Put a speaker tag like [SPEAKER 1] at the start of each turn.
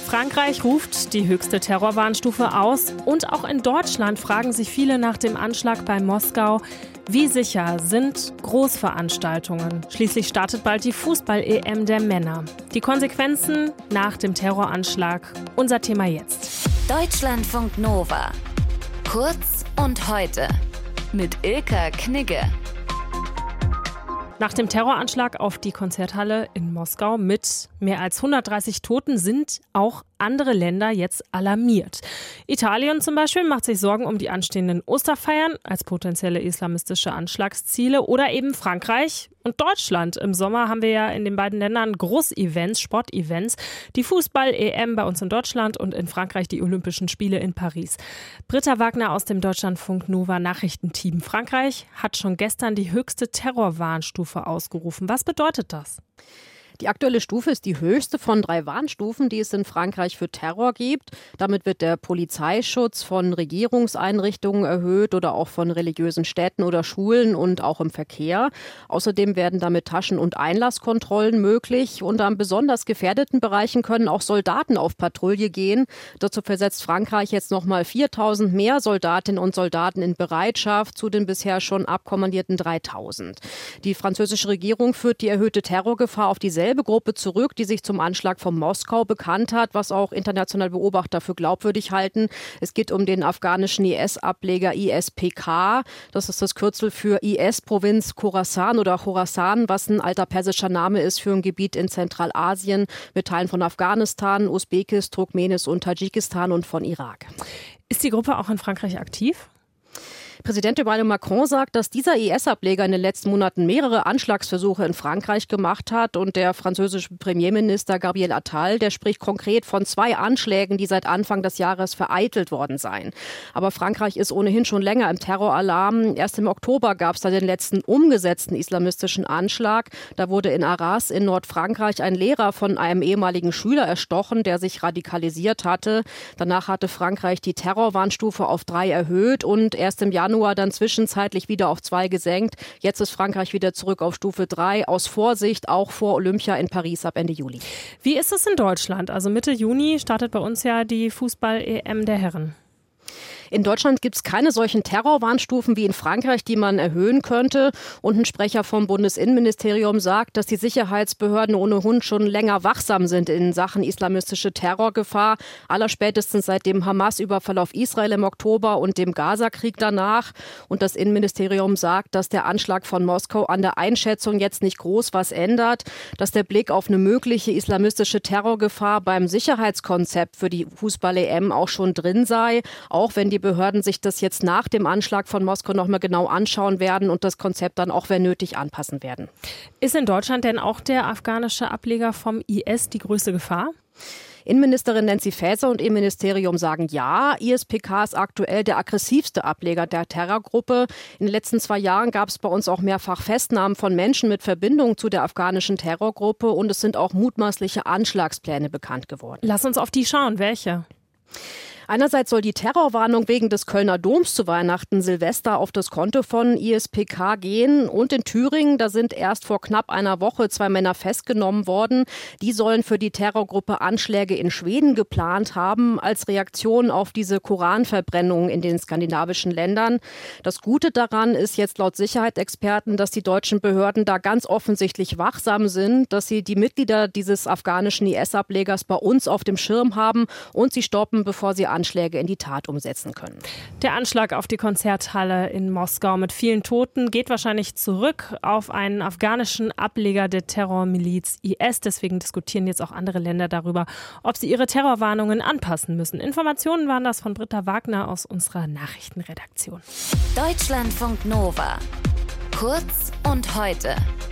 [SPEAKER 1] Frankreich ruft die höchste Terrorwarnstufe aus und auch in Deutschland fragen sich viele nach dem Anschlag bei Moskau. Wie sicher sind Großveranstaltungen? Schließlich startet bald die Fußball-EM der Männer. Die Konsequenzen nach dem Terroranschlag. Unser Thema jetzt.
[SPEAKER 2] Deutschlandfunk Nova. Kurz und heute. Mit Ilka Knigge.
[SPEAKER 1] Nach dem Terroranschlag auf die Konzerthalle in Moskau mit mehr als 130 Toten sind auch andere Länder jetzt alarmiert. Italien zum Beispiel macht sich Sorgen um die anstehenden Osterfeiern als potenzielle islamistische Anschlagsziele oder eben Frankreich und Deutschland. Im Sommer haben wir ja in den beiden Ländern Großevents, Sportevents, die Fußball-EM bei uns in Deutschland und in Frankreich die Olympischen Spiele in Paris. Britta Wagner aus dem Deutschlandfunk Nova Nachrichtenteam. Frankreich hat schon gestern die höchste Terrorwarnstufe ausgerufen. Was bedeutet das?
[SPEAKER 3] Die aktuelle Stufe ist die höchste von 3 Warnstufen, die es in Frankreich für Terror gibt. Damit wird der Polizeischutz von Regierungseinrichtungen erhöht oder auch von religiösen Städten oder Schulen und auch im Verkehr. Außerdem werden damit Taschen- und Einlasskontrollen möglich. Und an besonders gefährdeten Bereichen können auch Soldaten auf Patrouille gehen. Dazu versetzt Frankreich jetzt nochmal 4.000 mehr Soldatinnen und Soldaten in Bereitschaft zu den bisher schon abkommandierten 3.000. Die französische Regierung führt die erhöhte Terrorgefahr auf dieselbe Gruppe zurück, die sich zum Anschlag von Moskau bekannt hat, was auch internationale Beobachter für glaubwürdig halten. Es geht um den afghanischen IS-Ableger ISPK. Das ist das Kürzel für IS-Provinz Khorasan oder Khorasan, was ein alter persischer Name ist für ein Gebiet in Zentralasien mit Teilen von Afghanistan, Usbekistan, Turkmenistan und Tadschikistan und von Irak.
[SPEAKER 1] Ist die Gruppe auch in Frankreich aktiv?
[SPEAKER 3] Präsident Emmanuel Macron sagt, dass dieser IS-Ableger in den letzten Monaten mehrere Anschlagsversuche in Frankreich gemacht hat. Und der französische Premierminister Gabriel Attal, der spricht konkret von 2 Anschlägen, die seit Anfang des Jahres vereitelt worden seien. Aber Frankreich ist ohnehin schon länger im Terroralarm. Erst im Oktober gab es da den letzten umgesetzten islamistischen Anschlag. Da wurde in Arras in Nordfrankreich ein Lehrer von einem ehemaligen Schüler erstochen, der sich radikalisiert hatte. Danach hatte Frankreich die Terrorwarnstufe auf 3 erhöht und erst im Januar dann zwischenzeitlich wieder auf 2 gesenkt. Jetzt ist Frankreich wieder zurück auf Stufe 3 aus Vorsicht, auch vor Olympia in Paris ab Ende Juli.
[SPEAKER 1] Wie ist es in Deutschland? Also Mitte Juni startet bei uns ja die Fußball-EM der Herren.
[SPEAKER 3] In Deutschland gibt es keine solchen Terrorwarnstufen wie in Frankreich, die man erhöhen könnte. Und ein Sprecher vom Bundesinnenministerium sagt, dass die Sicherheitsbehörden ohnehin schon länger wachsam sind in Sachen islamistische Terrorgefahr. Allerspätestens seit dem Hamas-Überfall auf Israel im Oktober und dem Gaza-Krieg danach. Und das Innenministerium sagt, dass der Anschlag von Moskau an der Einschätzung jetzt nicht groß was ändert. Dass der Blick auf eine mögliche islamistische Terrorgefahr beim Sicherheitskonzept für die Fußball-EM auch schon drin sei. Auch wenn die Behörden sich das jetzt nach dem Anschlag von Moskau noch mal genau anschauen werden und das Konzept dann auch, wenn nötig, anpassen werden.
[SPEAKER 1] Ist in Deutschland denn auch der afghanische Ableger vom IS die größte Gefahr?
[SPEAKER 3] Innenministerin Nancy Faeser und ihr Ministerium sagen ja. ISPK ist aktuell der aggressivste Ableger der Terrorgruppe. In den letzten 2 Jahren gab es bei uns auch mehrfach Festnahmen von Menschen mit Verbindung zu der afghanischen Terrorgruppe und es sind auch mutmaßliche Anschlagspläne bekannt geworden.
[SPEAKER 1] Lass uns auf die schauen. Welche?
[SPEAKER 3] Einerseits soll die Terrorwarnung wegen des Kölner Doms zu Weihnachten Silvester auf das Konto von ISPK gehen. Und in Thüringen, da sind erst vor knapp einer Woche 2 Männer festgenommen worden. Die sollen für die Terrorgruppe Anschläge in Schweden geplant haben, als Reaktion auf diese Koranverbrennungen in den skandinavischen Ländern. Das Gute daran ist jetzt laut Sicherheitsexperten, dass die deutschen Behörden da ganz offensichtlich wachsam sind, dass sie die Mitglieder dieses afghanischen IS-Ablegers bei uns auf dem Schirm haben und sie stoppen, bevor sie Anschläge in die Tat umsetzen können.
[SPEAKER 1] Der Anschlag auf die Konzerthalle in Moskau mit vielen Toten geht wahrscheinlich zurück auf einen afghanischen Ableger der Terrormiliz IS. Deswegen diskutieren jetzt auch andere Länder darüber, ob sie ihre Terrorwarnungen anpassen müssen. Informationen waren das von Britta Wagner aus unserer Nachrichtenredaktion.
[SPEAKER 2] Deutschlandfunk Nova. Kurz und heute.